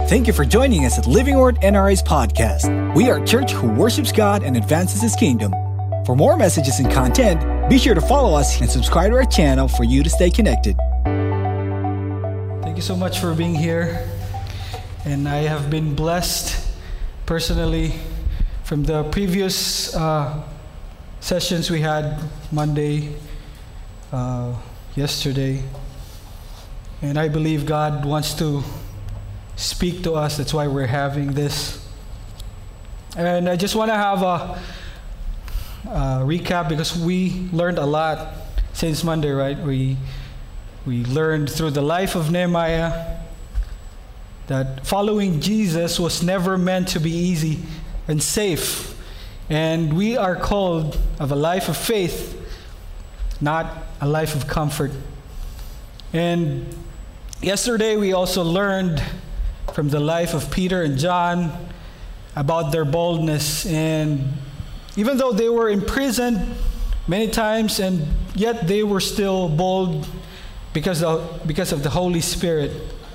Thank you for joining us at Living Word NRI's podcast. We are a church who worships God and advances His kingdom. For more messages and content, be sure to follow us and subscribe to our channel for you to stay connected. Thank you so much for being here. And I have been blessed personally from the previous sessions we had Monday, yesterday. And I believe God wants to speak to us. That's why we're having this. And I just want to have a recap because we learned a lot since Monday, right? We learned through the life of Nehemiah that following Jesus was never meant to be easy and safe. And we are called of a life of faith, not a life of comfort. And yesterday we also learned from the life of Peter and John about their boldness. And even though they were imprisoned many times, and yet they were still bold because of the Holy Spirit.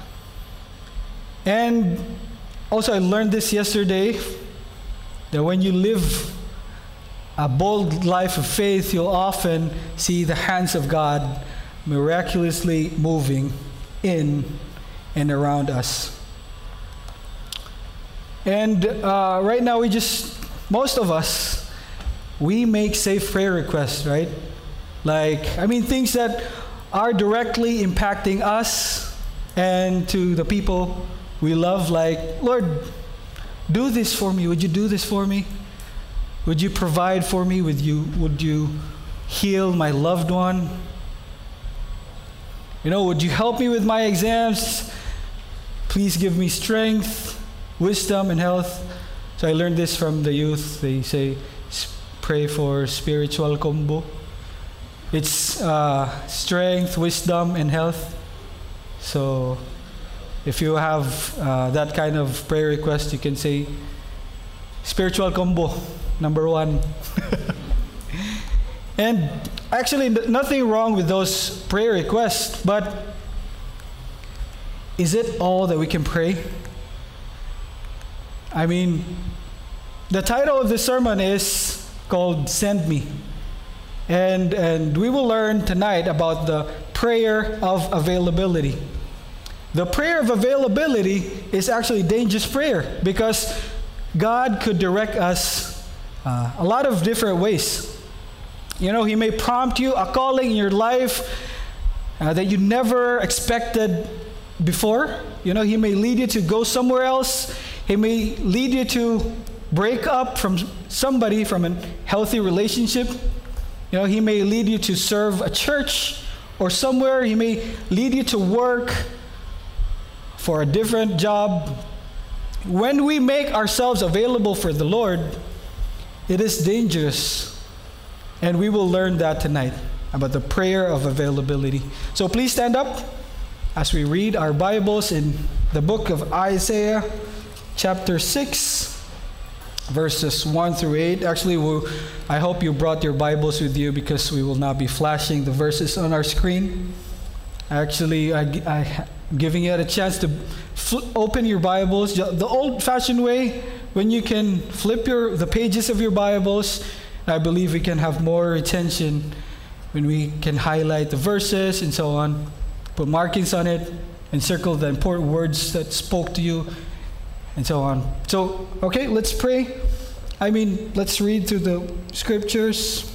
And also I learned this yesterday, that when you live a bold life of faith, you'll often see the hands of God miraculously moving in and around us. And right now most of us, we make safe prayer requests, right? Things that are directly impacting us and to the people we love, like, Lord, do this for me. Would you do this for me? Would you provide for me? Would you heal my loved one? Would you help me with my exams? Please give me strength, wisdom, and health. So I learned this from the youth. They say, pray for spiritual combo. It's strength, wisdom, and health. So if you have that kind of prayer request, you can say, spiritual combo, number 1. And actually, nothing wrong with those prayer requests, but is it all that we can pray? The title of this sermon is called Send Me. And we will learn tonight about the prayer of availability. The prayer of availability is actually a dangerous prayer because God could direct us a lot of different ways. He may prompt you a calling in your life that you never expected before. He may lead you to go somewhere else. He may lead you to break up from somebody from a healthy relationship. He may lead you to serve a church or somewhere. He may lead you to work for a different job. When we make ourselves available for the Lord, it is dangerous. And we will learn that tonight about the prayer of availability. So please stand up as we read our Bibles in the book of Isaiah, chapter 6, verses 1 through 8. Actually, I hope you brought your Bibles with you because we will not be flashing the verses on our screen. Actually, I'm giving you a chance to open your Bibles the old-fashioned way, when you can flip the pages of your Bibles. I believe we can have more retention when we can highlight the verses and so on, put markings on it, and circle the important words that spoke to you, and so on. So, okay, let's pray. Let's read through the scriptures.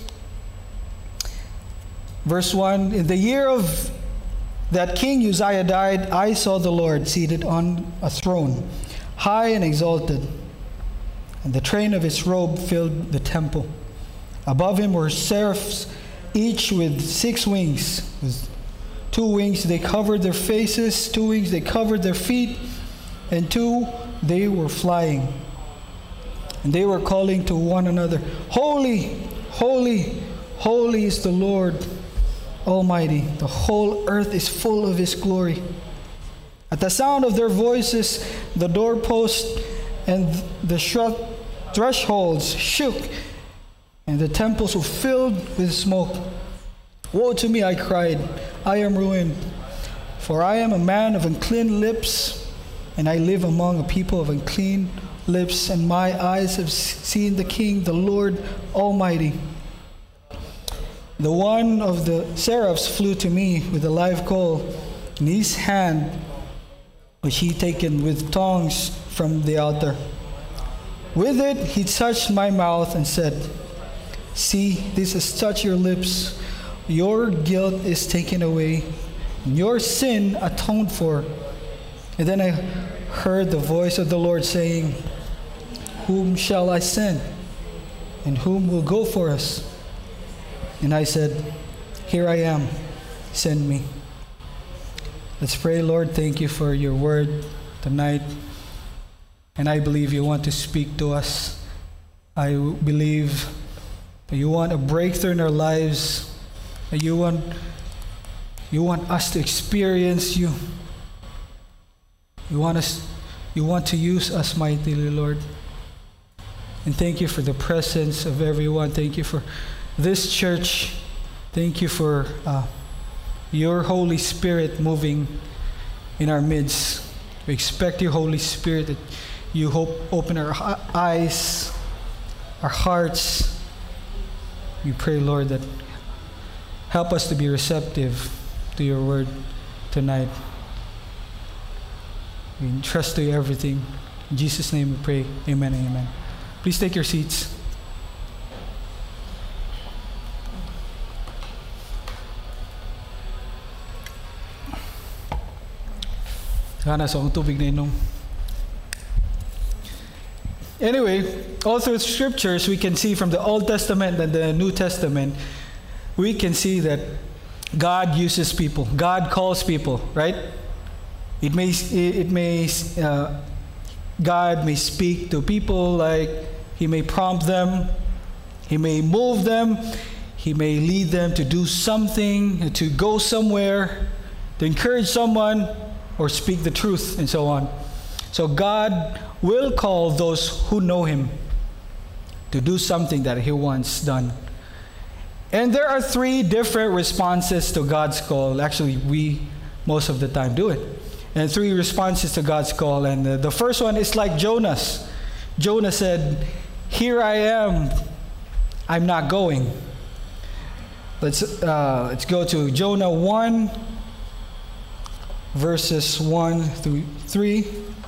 Verse 1, in the year of that King Uzziah died, I saw the Lord seated on a throne, high and exalted, and the train of his robe filled the temple. Above him were seraphs, each with 6 wings. With 2 wings they covered their faces, 2 wings they covered their feet, and 2 they were flying. And they were calling to one another, Holy, holy, holy is the Lord Almighty. The whole earth is full of His glory. At the sound of their voices, the doorposts and the thresholds shook, and the temples were filled with smoke. Woe to me, I cried, I am ruined, for I am a man of unclean lips, and I live among a people of unclean lips, and my eyes have seen the King, the Lord Almighty. The one of the seraphs flew to me with a live coal in his hand, which he taken with tongs from the altar. With it he touched my mouth and said, "See, this has touched your lips. Your guilt is taken away, and your sin atoned for." And then I heard the voice of the Lord saying, "Whom shall I send? And whom will go for us?" And I said, "Here I am, send me." Let's pray. Lord, thank you for your word tonight. And I believe you want to speak to us. I believe that you want a breakthrough in our lives. That you want us to experience you. You want to use us mightily, Lord. And thank you for the presence of everyone. Thank you for this church. Thank you for your Holy Spirit moving in our midst. We expect your Holy Spirit that you open our eyes, our hearts. We pray, Lord, that help us to be receptive to your word tonight. We entrust to you everything. In Jesus' name we pray. Amen and amen. Please take your seats. Sana sa akong tubig na inom. Anyway, all through scriptures, we can see from the Old Testament and the New Testament, we can see that God uses people. God calls people, right? God may speak to people, like He may prompt them, He may move them, He may lead them to do something, to go somewhere, to encourage someone, or speak the truth, and so on. So God will call those who know Him to do something that He wants done. And there are 3 different responses to God's call. Actually, we most of the time do it. And 3 responses to God's call. And the first one is like Jonas. Jonah said, "Here I am, I'm not going." Let's go to Jonah 1, verses 1 through 3.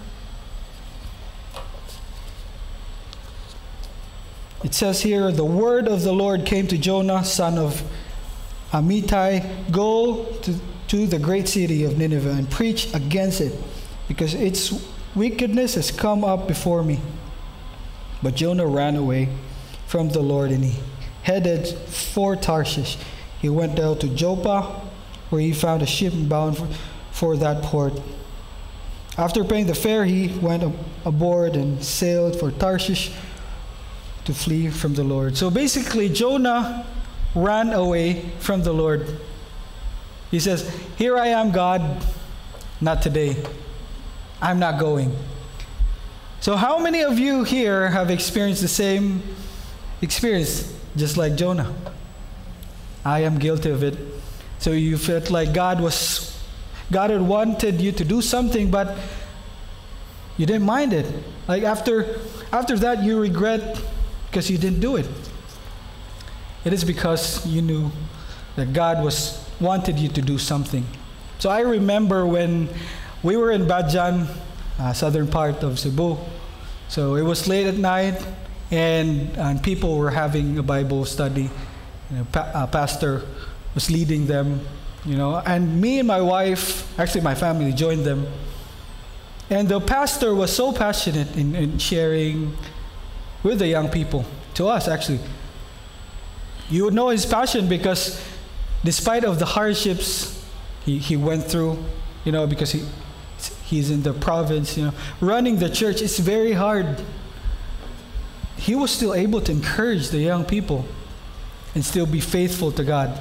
It says here, "The word of the Lord came to Jonah, son of Amittai. Go to the great city of Nineveh and preach against it, because its wickedness has come up before me." But Jonah ran away from the Lord, and he headed for Tarshish. He went down to Joppa, where he found a ship bound for that port. After paying the fare, he went aboard and sailed for Tarshish to flee from the Lord. So basically, Jonah ran away from the Lord. He says, "Here I am, God, not today. I'm not going." So how many of you here have experienced the same experience, just like Jonah? I am guilty of it. So you felt like God had wanted you to do something, but you didn't mind it. Like after that, you regret because you didn't do it. It is because you knew that God wanted you to do something. So I remember when we were in Badjan, southern part of Cebu. So it was late at night, and people were having a Bible study. Pastor was leading them, and me and my wife, actually my family, joined them. And the pastor was so passionate in sharing with the young people, to us actually. You would know his passion because despite of the hardships he went through, because he's in the province, running the church, it's very hard. He was still able to encourage the young people and still be faithful to God.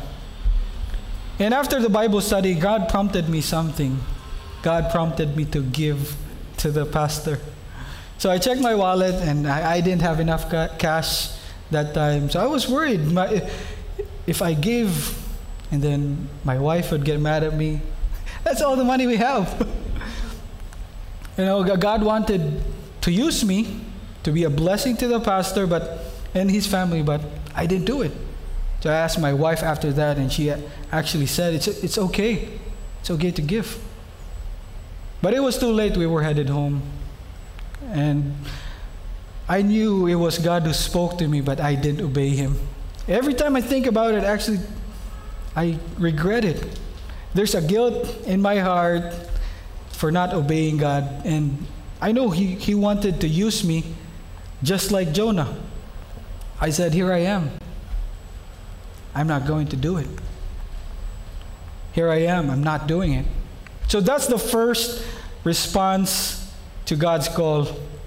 And after the Bible study, God prompted me something. God prompted me to give to the pastor. So I checked my wallet, and I didn't have enough cash that time. So I was worried. If I gave, and then my wife would get mad at me. That's all the money we have. God wanted to use me to be a blessing to the pastor and his family, but I didn't do it. So I asked my wife after that, and she actually said, it's okay. It's okay to give. But it was too late. We were headed home. And I knew it was God who spoke to me, but I didn't obey him. Every time I think about it, actually, I regret it. There's a guilt in my heart for not obeying God. And I know he wanted to use me just like Jonah. I said, here I am. I'm not going to do it. Here I am. I'm not doing it. So that's the first response to God's call.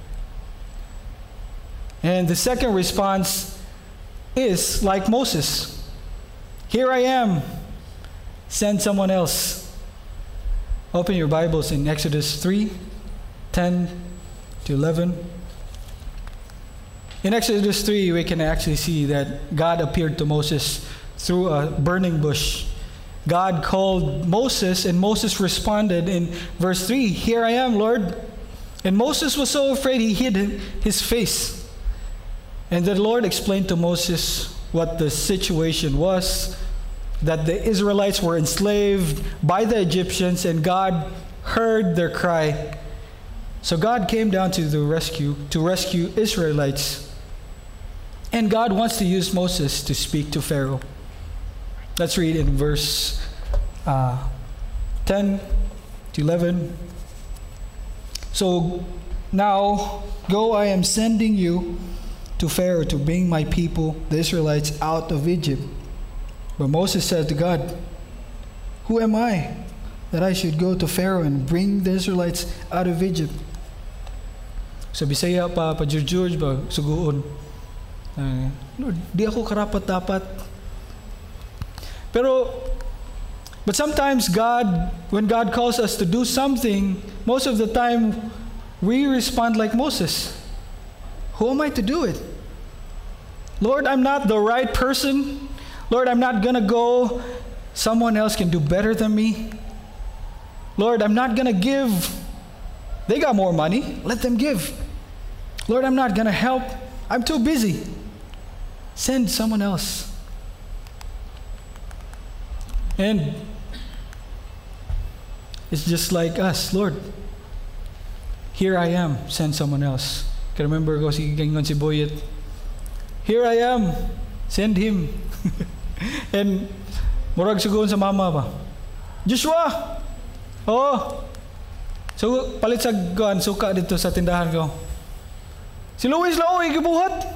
And the second response is like Moses. Here I am. Send someone else. Open your Bibles in Exodus 3:10-11. In Exodus 3, we can actually see that God appeared to Moses through a burning bush. God called Moses, and Moses responded in verse 3, here I am, Lord. And Moses was so afraid he hid his face. And the Lord explained to Moses what the situation was, that the Israelites were enslaved by the Egyptians, and God heard their cry. So God came down to rescue Israelites. And God wants to use Moses to speak to Pharaoh. Let's read in verse 10-11. So now, go, I am sending you to Pharaoh to bring my people, the Israelites, out of Egypt. But Moses said to God, who am I that I should go to Pharaoh and bring the Israelites out of Egypt? So Bisaya pa George ba suguon. Lord, di ako karapat-dapat. But sometimes when God calls us to do something, most of the time we respond like Moses. Who am I to do it? Lord, I'm not the right person. Lord, I'm not going to go. Someone else can do better than me. Lord, I'm not going to give. They got more money. Let them give. Lord, I'm not going to help. I'm too busy. Send someone else. And it's just like us, Lord. Here I am. Send someone else. Can remember ko si Boyet. Here I am. Send him. And murag sugon sa mama ba. Joshua. Oh. So palit sa suka dito sa tindahan ko. Si Luis lang gibuhat.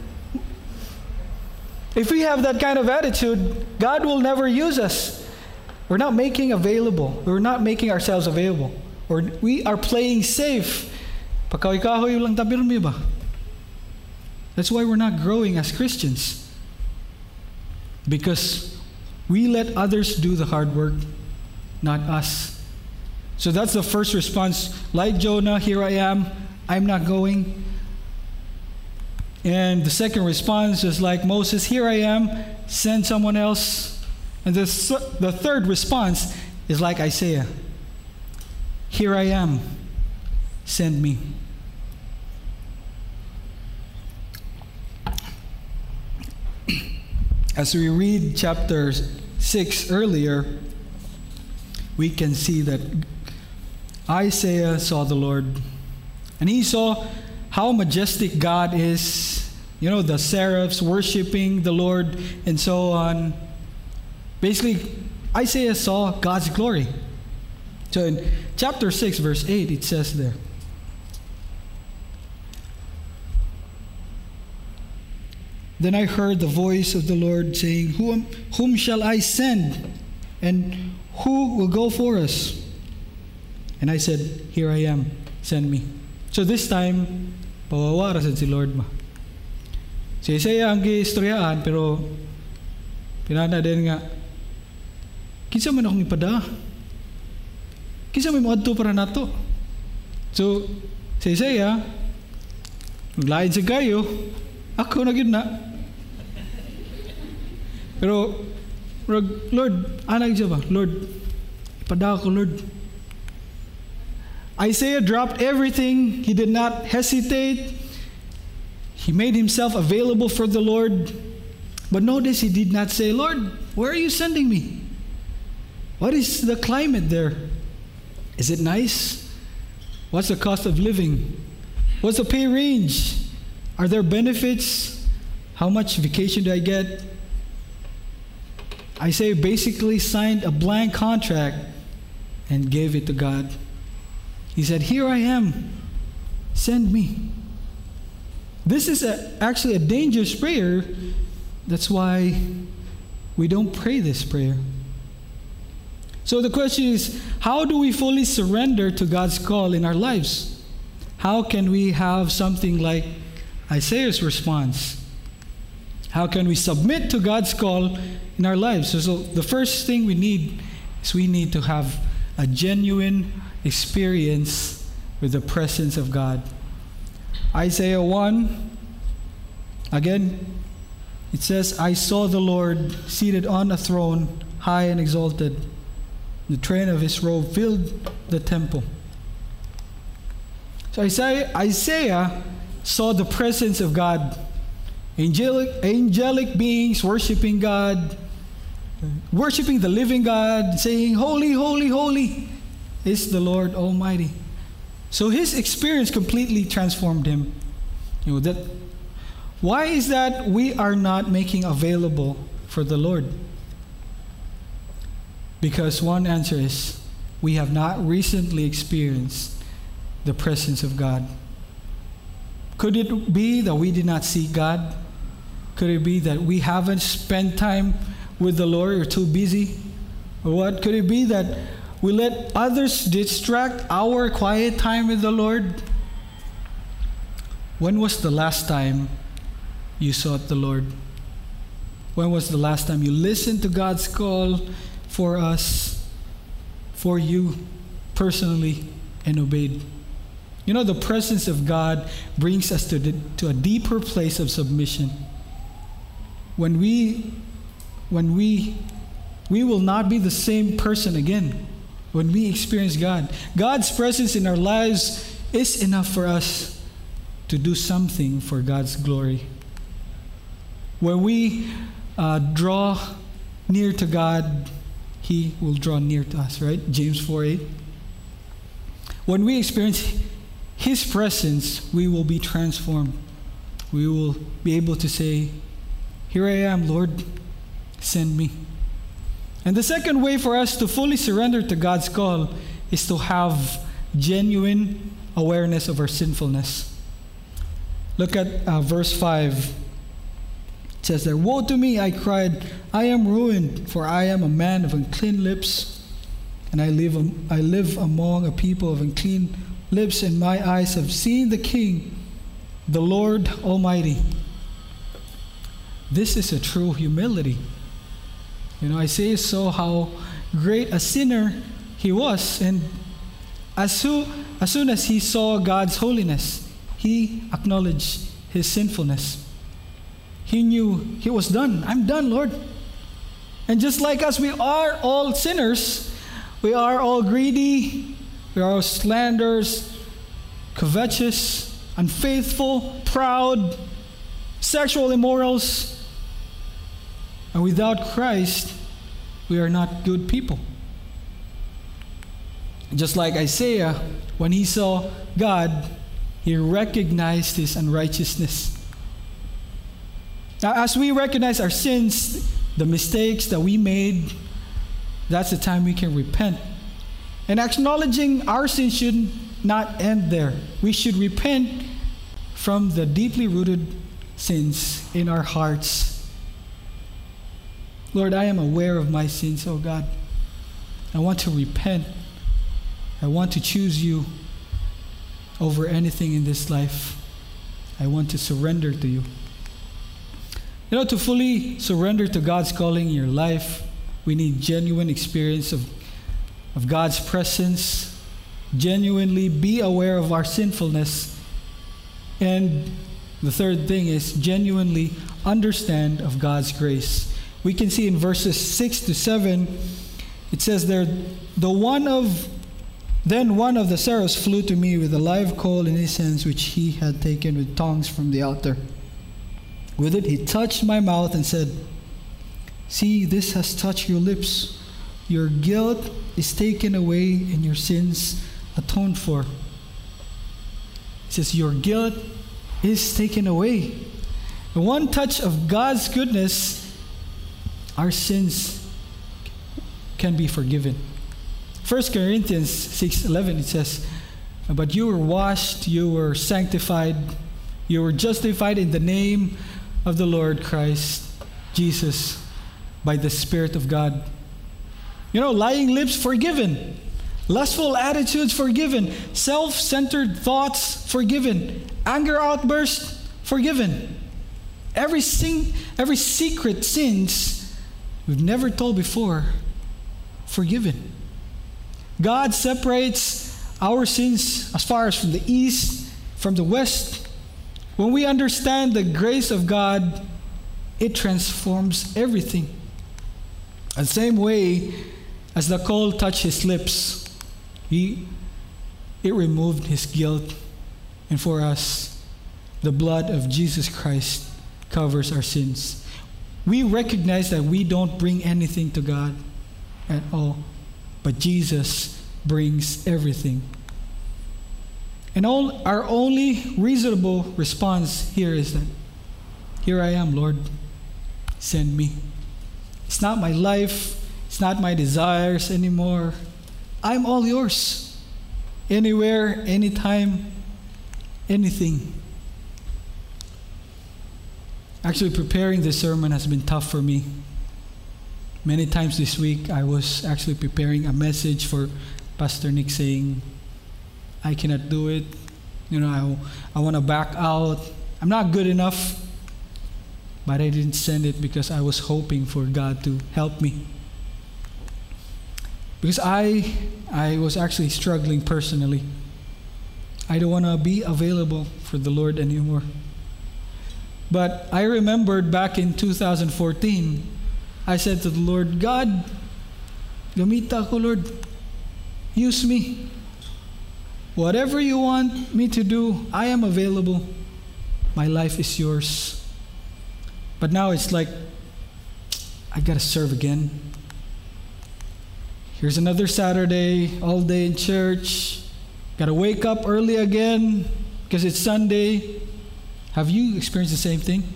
If we have that kind of attitude, God will never use us. We're not making available. We're not making ourselves available. Or we are playing safe. Pagkahoy-kahoy lang tabir mi ba? That's why we're not growing as Christians. Because we let others do the hard work, not us. So that's the first response. Like Jonah, here I am. I'm not going. And the second response is like Moses, here I am, send someone else. And the third response is like Isaiah, here I am, send me. As we read chapter 6 earlier, we can see that Isaiah saw the Lord, and he saw how majestic God is, the seraphs worshiping the Lord and so on. Basically, Isaiah saw God's glory. So in chapter 6, verse 8, it says there, then I heard the voice of the Lord saying, whom shall I send? And who will go for us? And I said, here I am, send me. So this time, pawawarasan si Lord ma. Si Isaiah ang giistoryaan, pero pinana din nga, kinsa man akong ipada? Kinsa may mga para nato? So, si Isaiah, maglain sa gayo, ako na yun na. Pero, Lord, anag siya ba? Lord, ipada ako, Lord. Isaiah dropped everything. He did not hesitate. He made himself available for the Lord. But notice he did not say, Lord, where are you sending me? What is the climate there? Is it nice? What's the cost of living? What's the pay range? Are there benefits? How much vacation do I get? Isaiah basically signed a blank contract and gave it to God. He said, here I am. Send me. This is actually a dangerous prayer. That's why we don't pray this prayer. So the question is, how do we fully surrender to God's call in our lives? How can we have something like Isaiah's response? How can we submit to God's call in our lives? So the first thing we need is we need to have a genuine experience with the presence of God. Isaiah 1, again, it says, I saw the Lord seated on a throne, high and exalted. The train of his robe filled the temple. So Isaiah saw the presence of God. Angelic beings worshiping God, worshiping the living God, saying, holy, holy, holy is the Lord Almighty. So his experience completely transformed him. Why is that we are not making available for the Lord? Because one answer is, we have not recently experienced the presence of God. Could it be that we did not seek God? Could it be that we haven't spent time with the Lord, or too busy? Or what? Could it be that we let others distract our quiet time with the Lord? When was the last time you sought the Lord? When was the last time you listened to God's call for us, for you personally, and obeyed? You know, the presence of God brings us to a deeper place of submission. When we will not be the same person again when we experience God. God's presence in our lives is enough for us to do something for God's glory. When we draw near to God, He will draw near to us, right? James 4:8. When we experience His presence, we will be transformed. We will be able to say, here I am, Lord, send me. And the second way for us to fully surrender to God's call is to have genuine awareness of our sinfulness. Look at verse 5. It says there, woe to me, I cried, I am ruined, for I am a man of unclean lips, and I live among a people of unclean lips, and my eyes have seen the King, the Lord Almighty. This is a true humility. You know, Isaiah saw how great a sinner he was, and as soon as he saw God's holiness, he acknowledged his sinfulness. He knew he was done. I'm done, Lord. And just like us, we are all sinners. We are all greedy. We are all slanderers, covetous, unfaithful, proud, sexual immorals. And without Christ, we are not good people. Just like Isaiah, when he saw God, he recognized his unrighteousness. Now, as we recognize our sins, the mistakes that we made, that's the time we can repent. And acknowledging our sins should not end there. We should repent from the deeply rooted sins in our hearts. Lord, I am aware of my sins, oh God. I want to repent. I want to choose you over anything in this life. I want to surrender to you. You know, to fully surrender to God's calling in your life, we need genuine experience of God's presence, genuinely be aware of our sinfulness, and the third thing is genuinely understand of God's grace. We can see in verses 6 to 7, it says there, the one of Then one of the seraphs flew to me with a live coal in his hands, which he had taken with tongs from the altar. With it he touched my mouth and said, "See, this has touched your lips. Your guilt is taken away and your sins atoned for." It says, your guilt is taken away. The one touch of God's goodness, our sins can be forgiven. 1 Corinthians 6:11, it says, "But you were washed, you were sanctified, you were justified in the name of the Lord Christ Jesus by the Spirit of God." Lying lips, forgiven. Lustful attitudes, forgiven. Self-centered thoughts, forgiven. Anger outbursts, forgiven. Every secret sins we've never told before, forgiven. God separates our sins as far as from the east, from the west. When we understand the grace of God, it transforms everything. The same way as the coal touched his lips, it removed his guilt. And for us, the blood of Jesus Christ covers our sins. We recognize that we don't bring anything to God at all, but Jesus brings everything. And our only reasonable response here is that, "Here I am, Lord, send me." It's not my life, it's not my desires anymore. I'm all yours. Anywhere, anytime, anything. Actually, preparing this sermon has been tough for me. Many times this week, I was actually preparing a message for Pastor Nick saying, "I cannot do it. I want to back out. I'm not good enough." But I didn't send it because I was hoping for God to help me. Because I was actually struggling personally. I don't want to be available for the Lord anymore. But I remembered back in 2014, I said to the Lord, "God, gamita ako, Lord. Use me. Whatever you want me to do, I am available. My life is yours." But now it's like, I gotta serve again. Here's another Saturday, all day in church. Gotta wake up early again because it's Sunday. Have you experienced the same thing?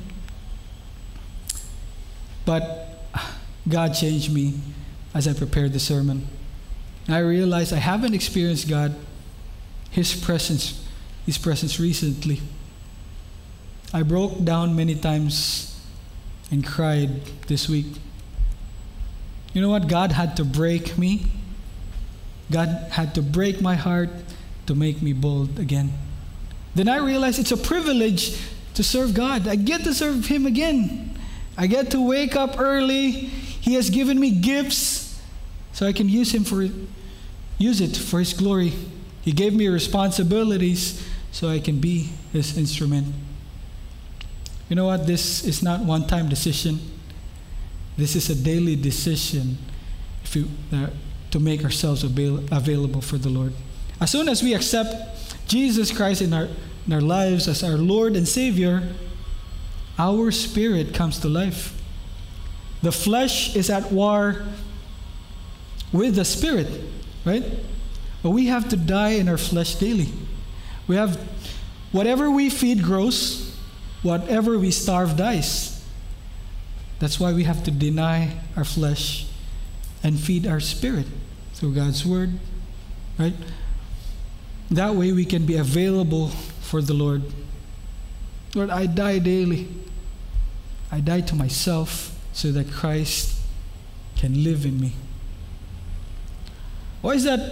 But God changed me as I prepared the sermon. And I realized I haven't experienced God, His presence recently. I broke down many times and cried this week. You know what? God had to break me. God had to break my heart to make me bold again. Then I realized it's a privilege to serve God. I get to serve Him again. I get to wake up early. He has given me gifts so I can use it for His glory. He gave me responsibilities so I can be His instrument. You know what? This is not one-time decision. This is a daily decision to make ourselves available for the Lord. As soon as we accept Jesus Christ in our lives as our Lord and Savior, our spirit comes to life. The flesh is at war with the spirit, right? But we have to die in our flesh daily. Whatever we feed grows. Whatever we starve dies. That's why we have to deny our flesh and feed our spirit through God's word, right? That way we can be available for the Lord. Lord, I die daily. I die to myself so that Christ can live in me. Why is that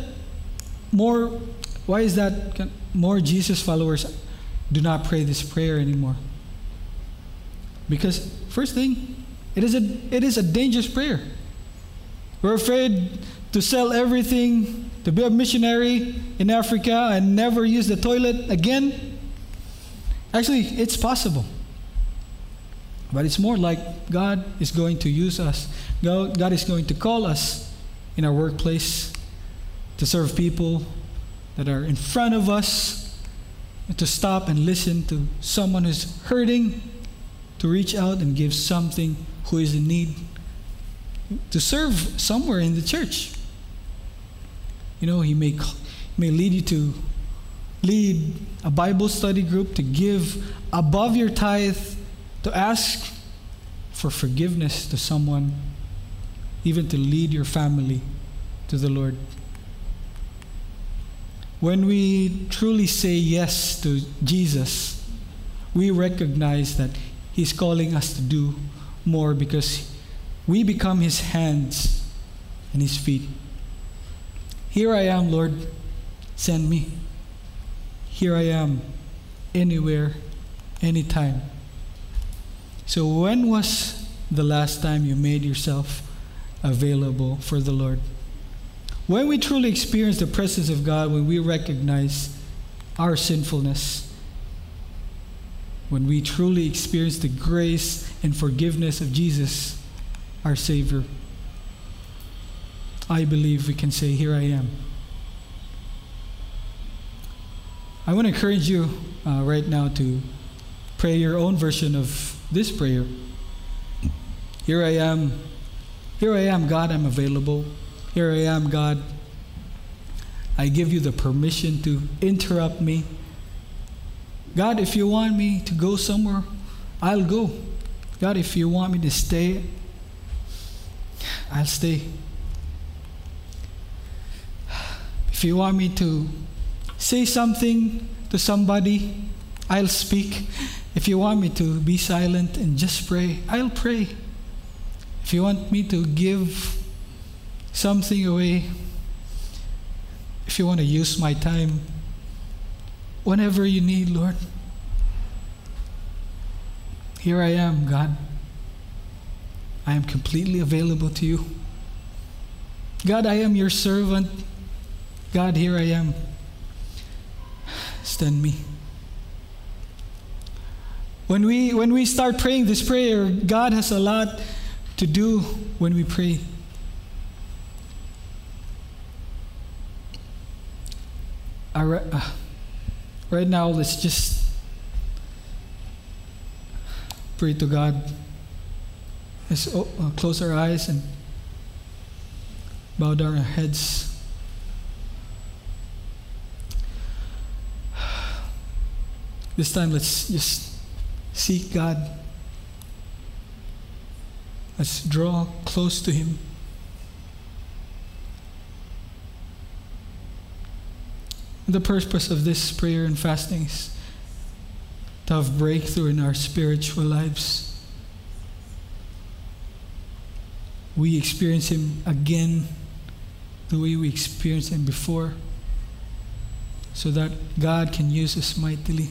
more Jesus followers do not pray this prayer anymore? Because first thing, it is a dangerous prayer. We're afraid to sell everything, to be a missionary in Africa and never use the toilet again. Actually, it's possible. But it's more like God is going to use us. God is going to call us in our workplace to serve people that are in front of us, to stop and listen to someone who's hurting, to reach out and give something who is in need, to serve somewhere in the church. You know, He may lead you to lead a Bible study group, to give above your tithe, to ask for forgiveness to someone, even to lead your family to the Lord. When we truly say yes to Jesus, we recognize that He's calling us to do more, because we become His hands and His feet. Here I am, Lord, send me. Here I am, anywhere, anytime. So when was the last time you made yourself available for the Lord? When we truly experience the presence of God, when we recognize our sinfulness, when we truly experience the grace and forgiveness of Jesus, our Savior, I believe we can say, here I am. I want to encourage you right now to pray your own version of this prayer. Here I am, God, I'm available. Here I am, God. I give you the permission to interrupt me. God, if you want me to go somewhere, I'll go. God, if you want me to stay, I'll stay. If you want me to say something to somebody, I'll speak. If you want me to be silent and just pray, I'll pray. If you want me to give something away, if you want to use my time, whenever you need, Lord, here I am, God. I am completely available to you. God, I am your servant. God, here I am. Send me. When we start praying this prayer, God has a lot to do when we pray. Right now, let's just pray to God. Let's close our eyes and bow down our heads. This time, let's just seek God. Let's draw close to Him. The purpose of this prayer and fasting is to have breakthrough in our spiritual lives. We experience Him again the way we experienced Him before, so that God can use us mightily.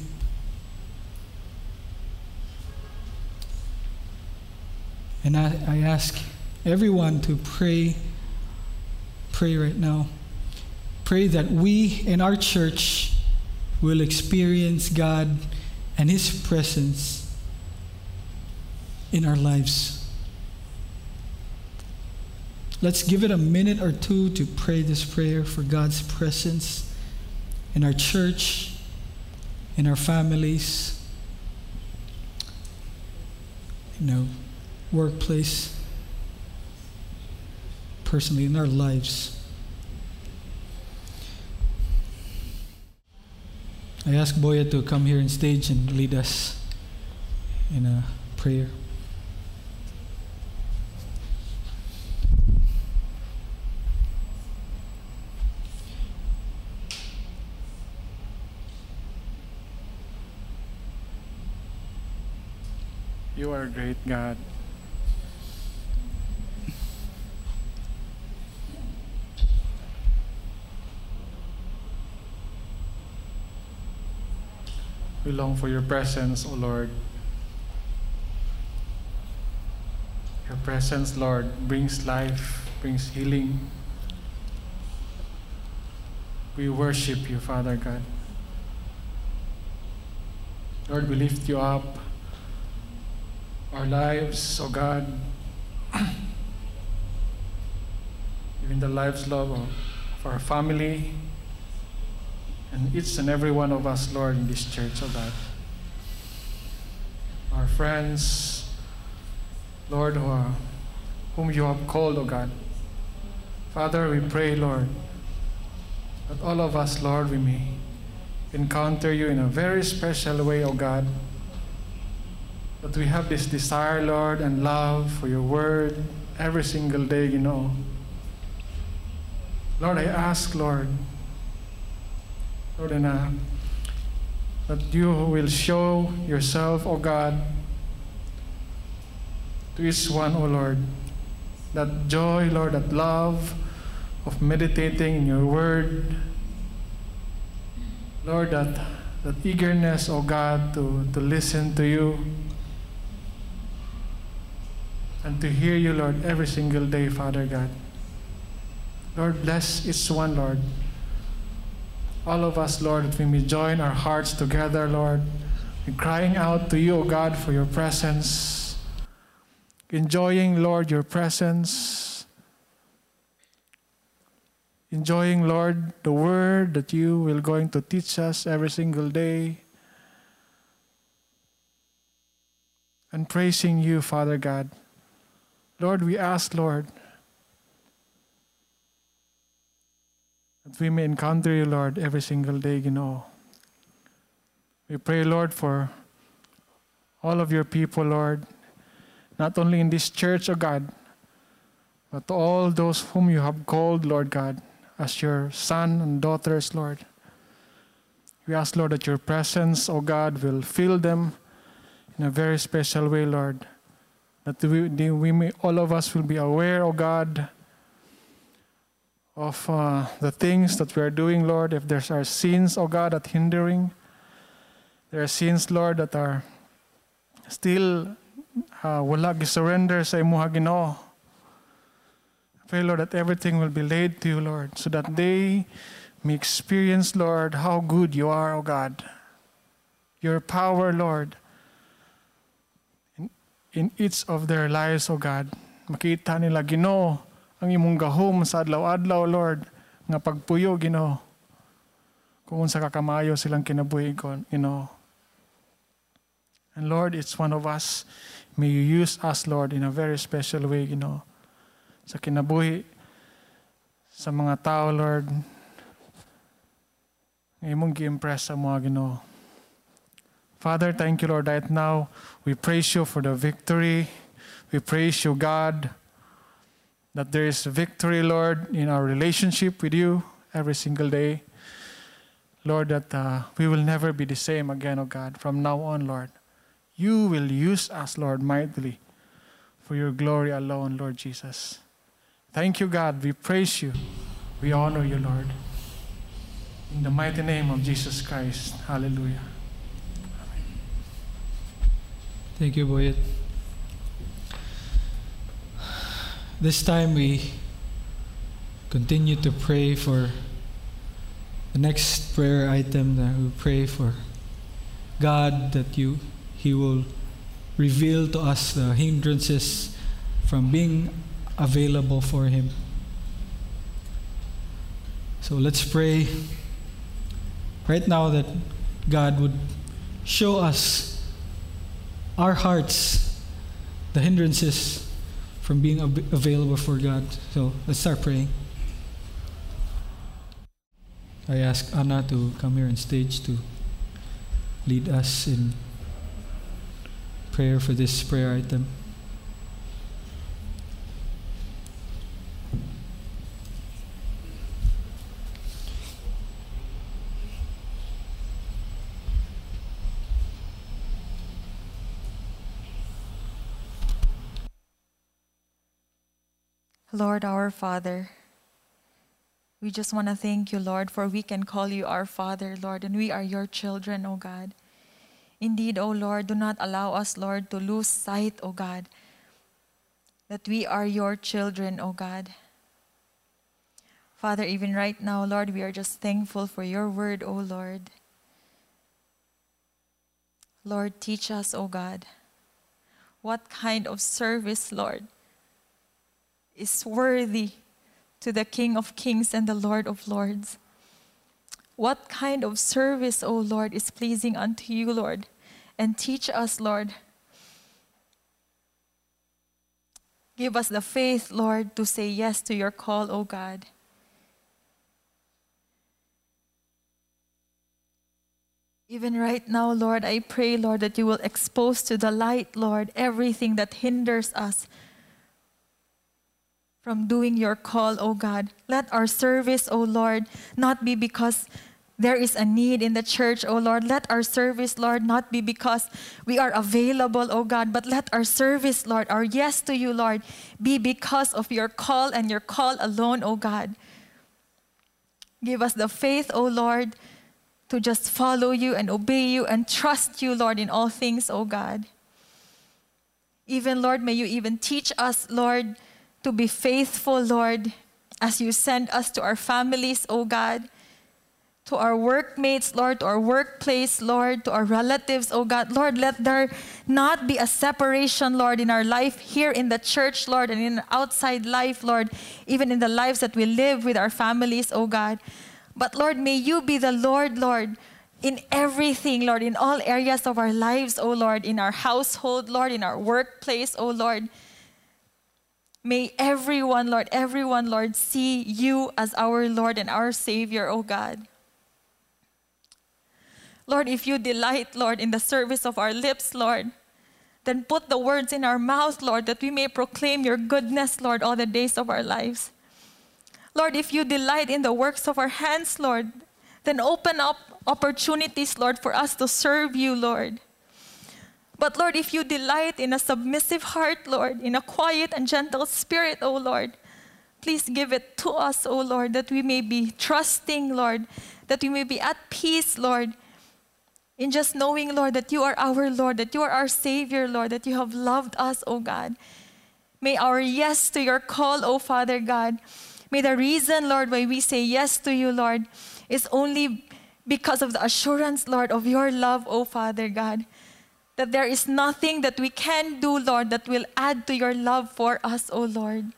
And I ask everyone to pray right now. Pray that we in our church will experience God and His presence in our lives. Let's give it a minute or two to pray this prayer for God's presence in our church, in our families, in our workplace, personally in our lives. I ask Boya to come here on stage and lead us in a prayer. You are a great God. We long for your presence, O Lord. Your presence, Lord, brings life, brings healing. We worship you, Father God. Lord, we lift you up. Our lives, O God, even the lives, Lord, of our family, and each and every one of us, Lord, in this church, oh God. Our friends, Lord, whom you have called, oh God. Father, we pray, Lord, that all of us, Lord, we may encounter you in a very special way, oh God. That we have this desire, Lord, and love for your word every single day, you know. Lord, I ask, Lord, that you will show yourself, oh God, to each one, oh Lord. That joy, Lord, that love of meditating in your word. Lord, that eagerness, oh God, to listen to you and to hear you, Lord, every single day, Father God. Lord, bless each one, Lord. All of us, Lord, that we may join our hearts together, Lord, in crying out to you, O God, for your presence, enjoying, Lord, your presence, enjoying, Lord, the word that you will going to teach us every single day, and praising you, Father God. Lord, we ask, Lord, that we may encounter you, Lord, every single day, you know. We pray, Lord, for all of your people, Lord, not only in this church, oh God, but to all those whom you have called, Lord God, as your son and daughters, Lord. We ask, Lord, that your presence, oh God, will fill them in a very special way, Lord. That we may, all of us will be aware, oh God, of the things that we are doing, Lord. If there's our sins, oh God, that hindering. There are sins, Lord, that are still wala gi-surrender sa imuha, Ginoo. I pray, Lord, that everything will be laid to you, Lord, so that they may experience, Lord, how good you are, oh God. Your power, Lord, in each of their lives, oh God. Makita nila, Ginoo, ang imong gahom sa adlaw-adlaw, Lord, nga pagpuyo, Ginoo. Kung sa kakamayo silang kinabuhi, Ginoo. And Lord, it's one of us. May you use us, Lord, in a very special way, Ginoo. Sa kinabuhi, sa mga tao, Lord, nga imong gi-impress sa mga, Ginoo. Father, thank you, Lord, right now. We praise you for the victory. We praise you, God, that there is victory, Lord, in our relationship with you every single day. Lord, that we will never be the same again, oh God, from now on, Lord. You will use us, Lord, mightily for your glory alone, Lord Jesus. Thank you, God. We praise you. We honor you, Lord. In the mighty name of Jesus Christ. Hallelujah. Thank you, Boyet. This time we continue to pray for the next prayer item that we pray for God, that He will reveal to us the hindrances from being available for Him. So let's pray right now that God would show us our hearts, the hindrances from being available for God. So let's start praying. I ask Anna to come here on stage to lead us in prayer for this prayer item. Lord, our Father, we just want to thank you, Lord, for we can call you our Father, Lord, and we are your children, O God. Indeed, O Lord, do not allow us, Lord, to lose sight, O God, that we are your children, O God. Father, even right now, Lord, we are just thankful for your word, O Lord. Lord, teach us, O God, what kind of service, Lord, is worthy to the King of Kings and the Lord of Lords. what kind of service, O Lord, is pleasing unto you, Lord. And teach us, Lord. Give us the faith, Lord, to say yes to your call, O God. Even right now, Lord, I pray, Lord, that you will expose to the light, Lord, everything that hinders us from doing your call, O God. Let our service, O Lord, not be because there is a need in the church, O Lord. Let our service, Lord, not be because we are available, O God, but let our service, Lord, our yes to you, Lord, be because of your call and your call alone, O God. Give us the faith, O Lord, to just follow you and obey you and trust you, Lord, in all things, O God. Even, Lord, may you even teach us, Lord, to be faithful, Lord, as you send us to our families, O God, to our workmates, Lord, to our workplace, Lord, to our relatives, O God. Lord, let there not be a separation, Lord, in our life here in the church, Lord, and in outside life, Lord, even in the lives that we live with our families, O God. But Lord, may you be the Lord, Lord, in everything, Lord, in all areas of our lives, O Lord, in our household, Lord, in our workplace, O Lord. May everyone, Lord, see you as our Lord and our Savior, O God. Lord, if you delight, Lord, in the service of our lips, Lord, then put the words in our mouth, Lord, that we may proclaim your goodness, Lord, all the days of our lives. Lord, if you delight in the works of our hands, Lord, then open up opportunities, Lord, for us to serve you, Lord. But Lord, if you delight in a submissive heart, Lord, in a quiet and gentle spirit, O Lord, please give it to us, O Lord, that we may be trusting, Lord, that we may be at peace, Lord, in just knowing, Lord, that you are our Lord, that you are our Savior, Lord, that you have loved us, O God. May our yes to your call, O Father God, may the reason, Lord, why we say yes to you, Lord, is only because of the assurance, Lord, of your love, O Father God. That there is nothing that we can do, Lord, that will add to your love for us, O Lord.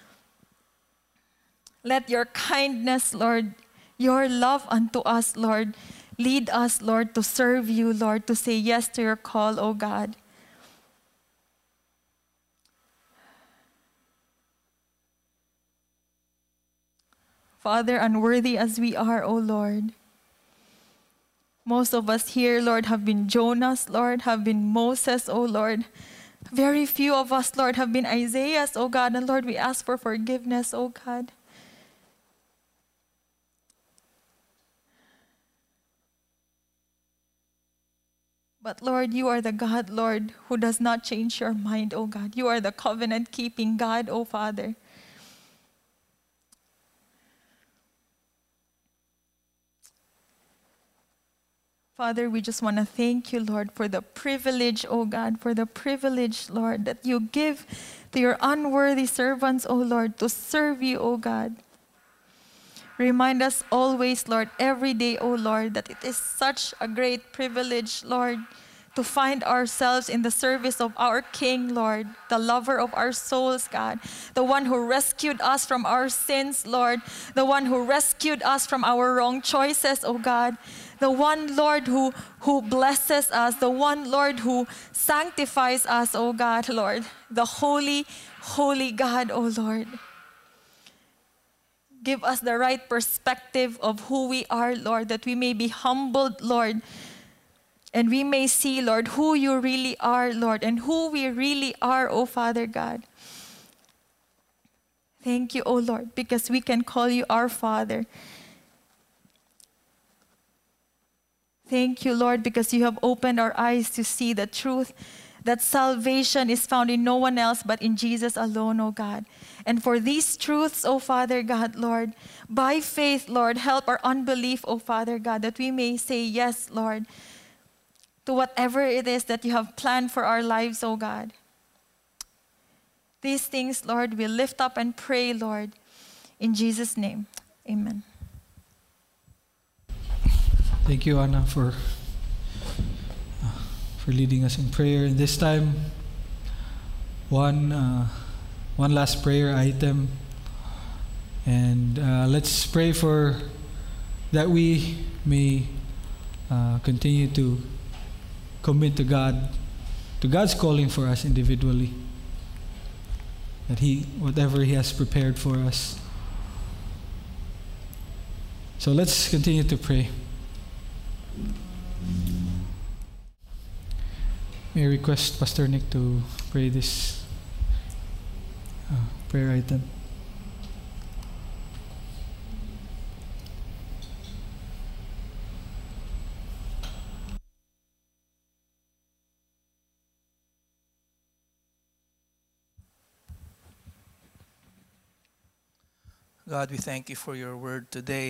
Let your kindness, Lord, your love unto us, Lord, lead us, Lord, to serve you, Lord, to say yes to your call, O God. Father, unworthy as we are, O Lord, most of us here, Lord, have been Jonas, Lord, have been Moses, O Lord. Very few of us, Lord, have been Isaiahs, O God. And Lord, we ask for forgiveness, O God. But Lord, you are the God, Lord, who does not change your mind, O God. You are the covenant-keeping God, O Father. Father, we just want to thank you, Lord, for the privilege, oh God, for the privilege, Lord, that you give to your unworthy servants, oh Lord, to serve you, oh God. Remind us always, Lord, every day, oh Lord, that it is such a great privilege, Lord, to find ourselves in the service of our King, Lord, the lover of our souls, God, the one who rescued us from our sins, Lord, the one who rescued us from our wrong choices, oh God, the one, Lord, who blesses us, the one, Lord, who sanctifies us, oh God, Lord, the holy, holy God, oh Lord. Give us the right perspective of who we are, Lord, that we may be humbled, Lord, and we may see, Lord, who you really are, Lord, and who we really are, oh Father God. Thank you, oh Lord, because we can call you our Father. Thank you, Lord, because you have opened our eyes to see the truth that salvation is found in no one else but in Jesus alone, oh God. And for these truths, oh Father God, Lord, by faith, Lord, help our unbelief, oh Father God, that we may say yes, Lord, to whatever it is that you have planned for our lives, oh God. These things, Lord, we lift up and pray, Lord, in Jesus' name. Amen. Thank you, Anna, for leading us in prayer. And this time, one last prayer item. And let's pray for that we may continue to commit to God, to God's calling for us individually. That whatever He has prepared for us. So let's continue to pray. May I request Pastor Nick to pray this prayer item. God, we thank you for your word today.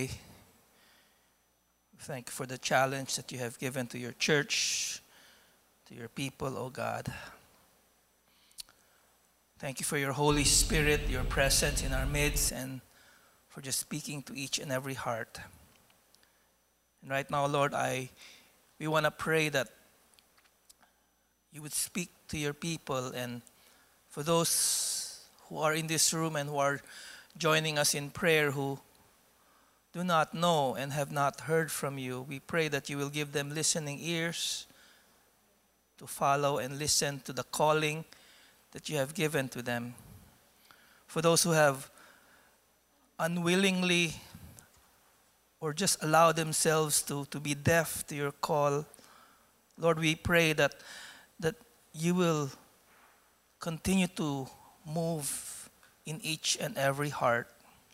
We thank you for the challenge that you have given to your church, to your people, O God. Thank you for your Holy Spirit, your presence in our midst, and for just speaking to each and every heart. And right now, Lord, we want to pray that you would speak to your people, and for those who are in this room and who are joining us in prayer who do not know and have not heard from you, we pray that you will give them listening ears to follow and listen to the calling that you have given to them. For those who have unwillingly or just allow themselves to be deaf to your call, Lord, we pray that you will continue to move in each and every heart.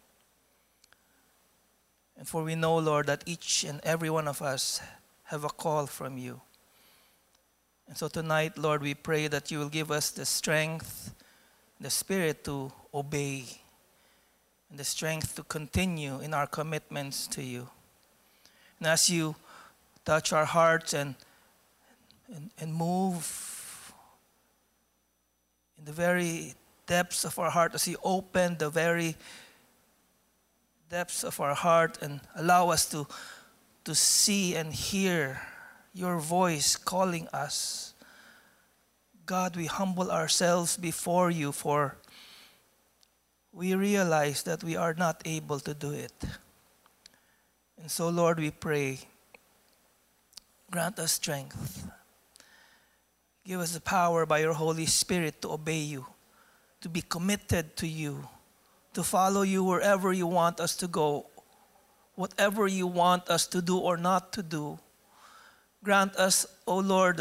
And for we know, Lord, that each and every one of us have a call from you. And so tonight, Lord, we pray that you will give us the strength, the spirit to obey, and the strength to continue in our commitments to you. And as you touch our hearts and move in the very depths of our heart, as you open the very depths of our heart and allow us to see and hear your voice calling us. God, we humble ourselves before you, for we realize that we are not able to do it. And so, Lord, we pray, grant us strength. Give us the power by your Holy Spirit to obey you, to be committed to you, to follow you wherever you want us to go, whatever you want us to do or not to do. Grant us, O Lord,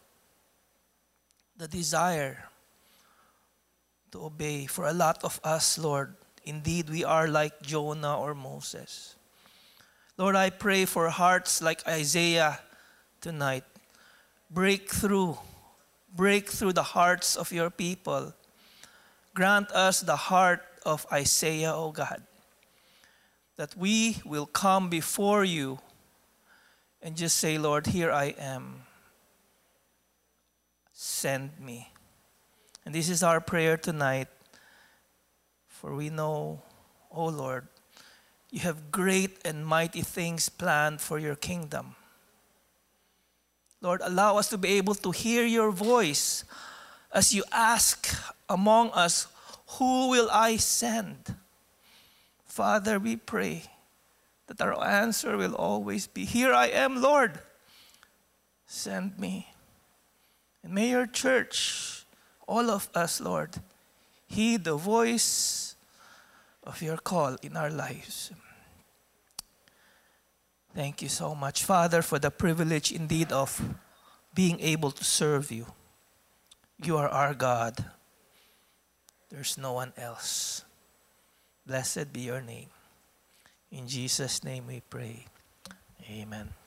the desire to obey. For a lot of us, Lord, indeed we are like Jonah or Moses. Lord, I pray for hearts like Isaiah tonight. Break through the hearts of your people. Grant us the heart of Isaiah, O God, that we will come before you and just say, Lord, here I am. Send me. And this is our prayer tonight, for we know, O Lord, you have great and mighty things planned for your kingdom. Lord, allow us to be able to hear your voice as you ask among us, who will I send? Father, we pray that our answer will always be, here I am, Lord. Send me. And may your church, all of us, Lord, heed the voice of your call in our lives. Thank you so much, Father, for the privilege indeed of being able to serve you. You are our God. There's no one else. Blessed be your name. In Jesus' name we pray. Amen.